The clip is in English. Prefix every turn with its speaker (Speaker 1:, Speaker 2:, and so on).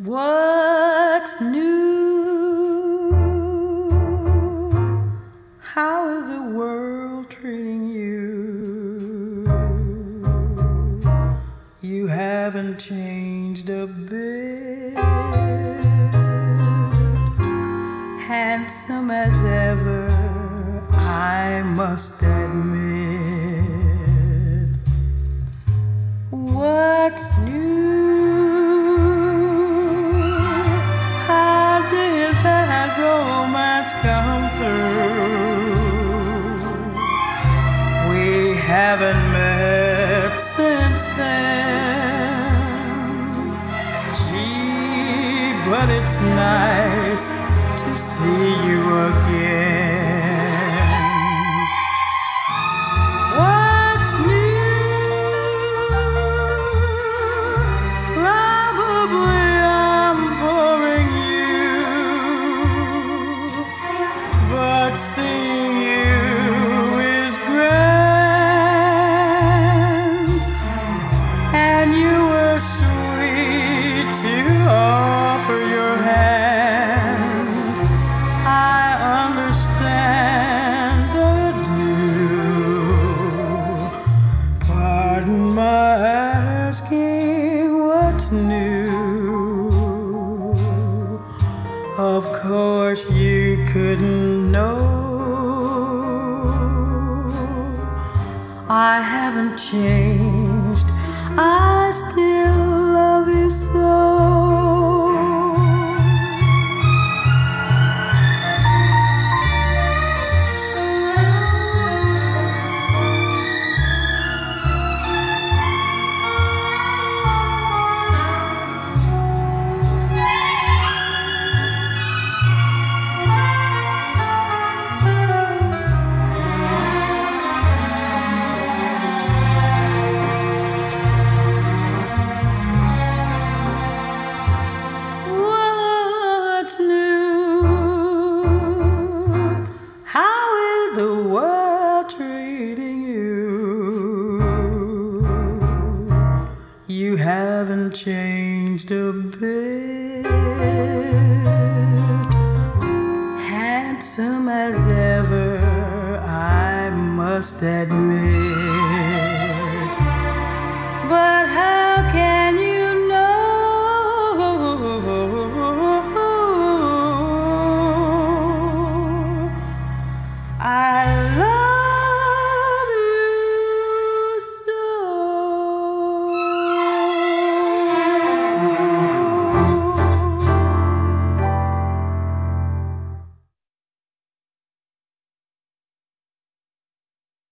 Speaker 1: What's new? How is the world treating you? You haven't changed a bit. Handsome as ever, I must admit. What's new? Romance come through. We haven't met since then. Gee, but it's nice to see you again. What's new? Probably I'm boring you, but seeing you is grand, and you were sweet to offer your hand. I understand, I do. Pardon my asking, what's new? Of course you couldn't know. I haven't changed, I still love you so. The world treating you? You haven't changed a bit. Handsome as ever, I must admit.